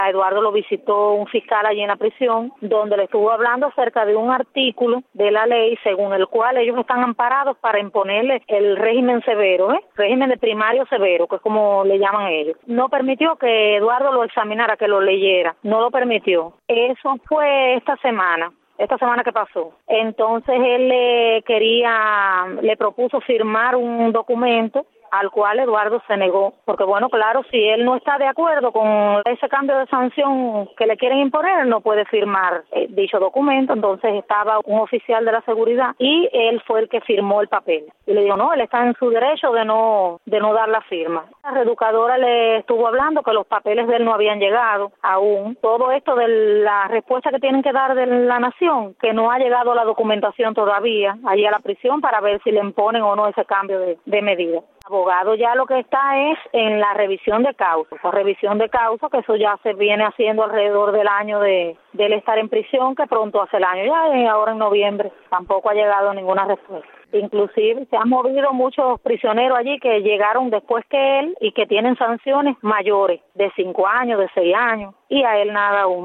A Eduardo lo visitó un fiscal allí en la prisión, donde le estuvo hablando acerca de un artículo de la ley según el cual ellos están amparados para imponerle el régimen severo, régimen de primario severo, que es como le llaman ellos. No permitió que Eduardo lo examinara, que lo leyera, no lo permitió. Eso fue esta semana que pasó. Entonces él le propuso firmar un documento al cual Eduardo se negó, porque bueno, claro, si él no está de acuerdo con ese cambio de sanción que le quieren imponer, él no puede firmar dicho documento. Entonces estaba un oficial de la seguridad y él fue el que firmó el papel. Y le dijo, no, él está en su derecho de no dar la firma. La reeducadora le estuvo hablando que los papeles de él no habían llegado aún. Todo esto de la respuesta que tienen que dar de la nación, que no ha llegado la documentación todavía allí a la prisión para ver si le imponen o no ese cambio de medida. El abogado ya lo que está es en la revisión de causa, que eso ya se viene haciendo alrededor del año de él estar en prisión, que pronto hace el año, ya ahora en noviembre. Tampoco ha llegado ninguna respuesta. Inclusive se han movido muchos prisioneros allí que llegaron después que él y que tienen sanciones mayores, de 5 años, de 6 años, y a él nada aún.